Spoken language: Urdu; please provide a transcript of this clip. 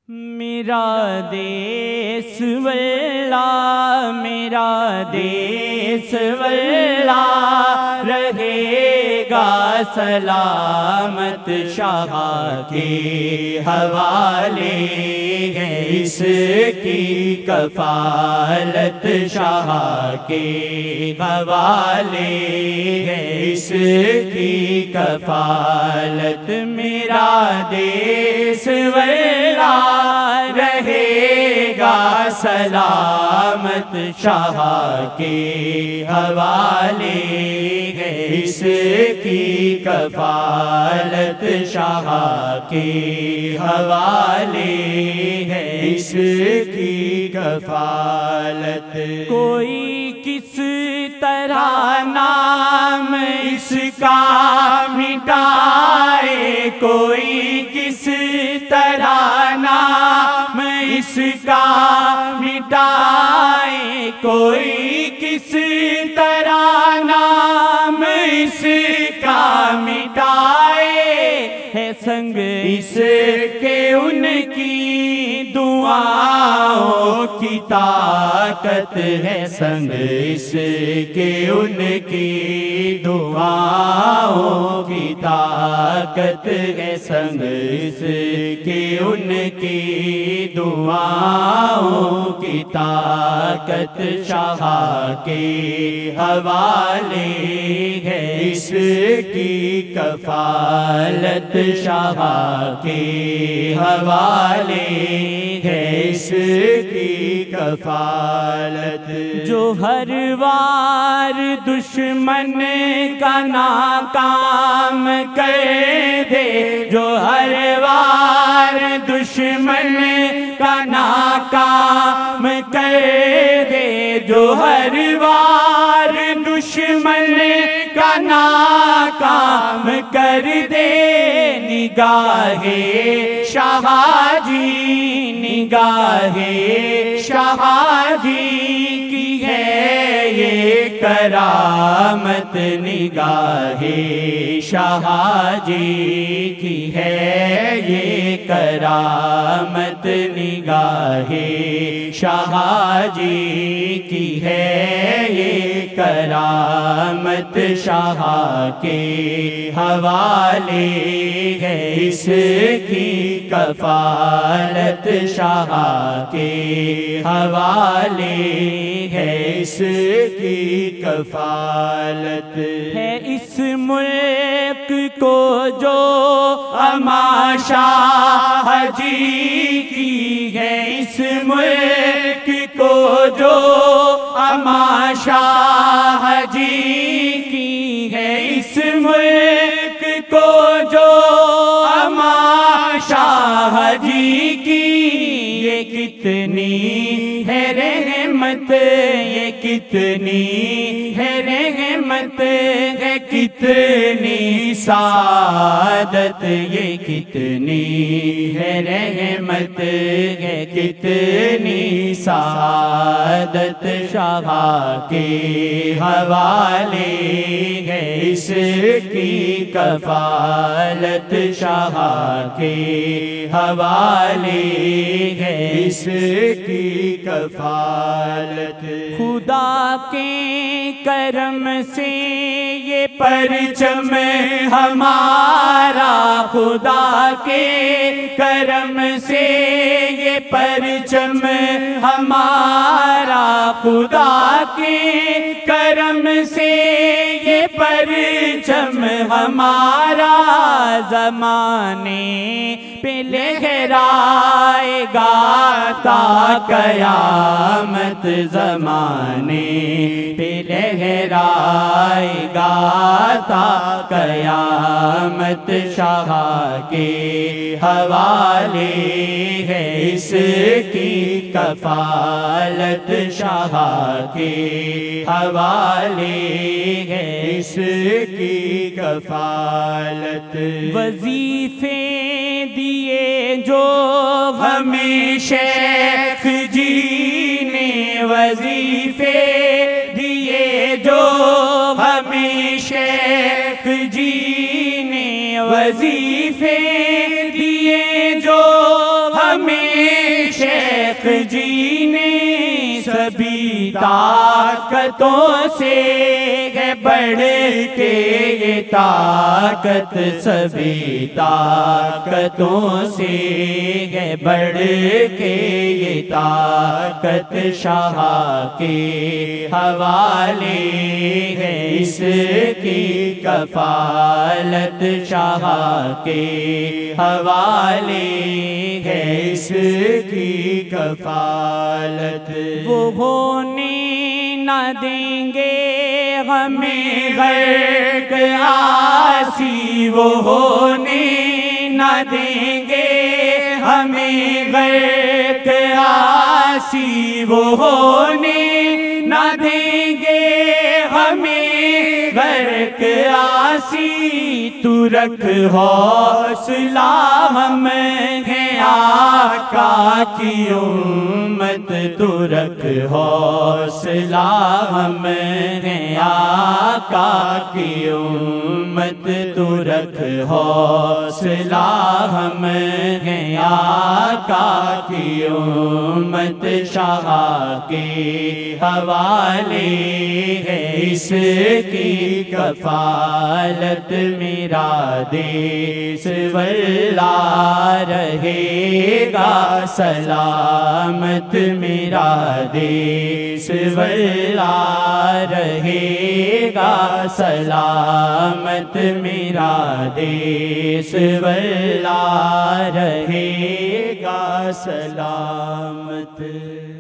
میرا دیس واللہ، میرا دیس واللہ رہے گا سلامت، شاہ کے حوالے ہے اس کی کفالت، شاہ کے حوالے ہے اس کی کفالت۔ میرا دیس واللہ رہے گا سلامت، شاہ کے حوالے ہے اس کی کفالت، شاہ کے حوالے ہے اس کی کفالت۔ کوئی کس طرح نام اس کا مٹائے، کوئی کس طرح نام اس کا مٹائے، کوئی کس طرح نام اس کا مٹائے، ہے سنگ اس کے ان کی دعاؤں کی طاقت، ہے سنگ اس کے ان کی دعاؤں کی طاقت، ہے سنگ اس کے ان کی دعاؤں کی طاقت، شاہ کے حوالے ہے اس کی کفالت، شاہ کے حوالے ہے اس کی کفالت۔ جو ہر وار دشمن کا ناکام کر دے، جو ہر وار دشمن کا ناکام کر دے، جو ہر وار دشمن کا ناکام کر دے، نگاہ شاہ جی، نگاہ شاہ جی کی ہے یہ کرامت، نگاہ شاہ جی کی ہے یہ کرامت، نگاہ شاہ جی کی ہے یہ کرامت، شاہ کے حوالے ہے اس کی کفالت، شاہ کے حوالے ہے اس کی کفالت۔ ہے اس ملک کو جو اما شاہ جی کی، ہے اس ملک کو جو اما شاہ جی کی، ہے اس ملک کو جو اما شاہ جی کی، یہ کتنی ہے رحمت، یہ کتنی ہے رحمت، ہے کتنی سعادت، یہ کتنی ہے رحمت، ہے کتنی سعادت، شاہ کے حوالے ہے اس کی کفالت، شاہ کے حوالے ہے اس کی کفالت۔ خدا کے کرم سے یہ پرچم ہمارا، خدا کے کرم سے یہ پرچم ہمارا، خدا کے کرم سے یہ پرچم ہمارا، زمانے پہ لہرائے گا تا قیامت، زمانے پہ لہرائے گا تا قیامت، شاہ کے حوالے ہے اس کی کفالت، شاہ کے حوالے ہے اس کی کفالت۔ وظیفے دیے جو ہمیں شیخ جی نے، وظیفے دیے جو ہمیں شیخ جی نے، وظیفے دیے جو ہمیں ہمیں شیخ جی نے سبھی طاقتوں سے ہے بڑھ کے یہ طاقت، سبھی طاقتوں سے ہے بڑھ کے یہ طاقت، شاہ کے حوالے ہے اس کی کفالت، شاہ کے حوالے ہے اس کی کفالت۔ وہ ہونے نہ دیں گے ہمیں غرق آسی، وہ ہونے نہ دیں گے ہمیں غرق آسی، وہ ہونے نہ دیں گے ہمیں غرق آسی۔ تو رکھ حوصلہ ہم ہیں آقا کی امت، تو رکھ حوصلہ ہم ہیں آقا کی امت، تو رکھ حوصلہ ہم ہیں آقا کی امت، شاہ کے حوالے ہے اس کی کفالت۔ میرا دیس واللہ رہے گا سلامت، میرا دیس واللہ رہے گا سلامت، میرا دیس واللہ رہے گا سلامت۔